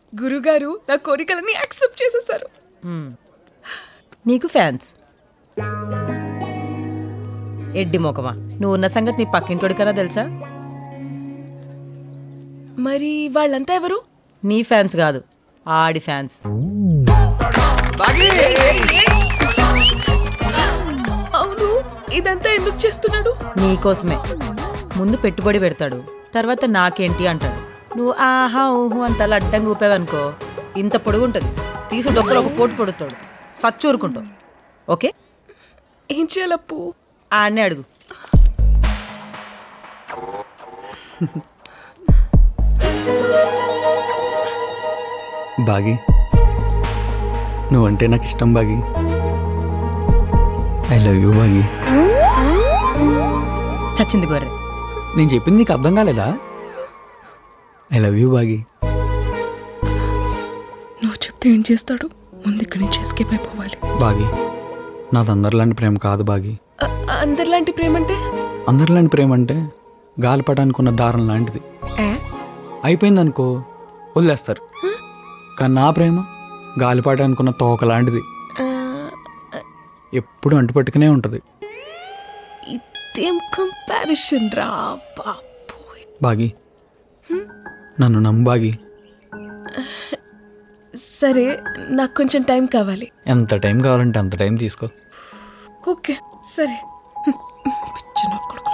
గురుగారు నా కోరికలని యాక్సెప్ట్ చేసేసారు. నీకు ఫ్యాన్స్. ఎడ్డి మొకమా, నువ్వు ఉన్న సంగతి నీ పక్కింటోడికన్నా తెలుసా? మరి వాళ్ళంతా ఎవరు? నీ ఫ్యాన్స్ కాదు, ఆడి ఫ్యాన్స్. అవును, ఇదంతా ఎందుకు చేస్తున్నాడు? నీకోసమే. ముందు పెట్టుబడి పెడతాడు, తర్వాత నాకేంటి అంటాడు. నువ్వు ఆహా ఊహు అంత అడ్డంగా ఊపావనుకో ఇంత పొడుగుంటుంది, తీసి డొక్కలు ఒక పోటు పొడుతాడు, సచ్చూరుకుంటావు. ఓకే, ఏం చేయాలప్పు? ఆడనే అడుగు. బాగి, నువ్వంటే నాకు ఇష్టం Bagi. I love you Bagi. చచ్చింది గొర్రె. నేను చెప్పింది నీకు అర్థం కాలేదా? I love you Bagi. నువ్వు చెప్తే ఏం చేస్తాడు? ముందు ఇక్కడి నుంచి ఎస్కేప్ అయిపోవాలి. బాగి, నాది అందరిలాంటి ప్రేమ కాదు బాగి. అందరిలాంటి ప్రేమ అంటే? అందరిలాంటి ప్రేమ అంటే గాలిపటానికి ఉన్న దారం లాంటిది. అయిపోయిందనుకో వదిలేస్తారు. కానీ నా ప్రేమ గాలిపటానికి ఉన్న తోక లాంటిది, ఎప్పుడు అంటుపట్టుకునే ఉంటుంది. ఇదేం కంపారిజన్ రా బాబోయ్. బాగి, నన్ను నమ్ము బాగి. సరే, నాకు కొంచెం టైం కావాలి. ఎంత టైం కావాలంటే అంత టైం తీసుకో. ఓకే, సరే. పిచ్చి నా కొడుకు.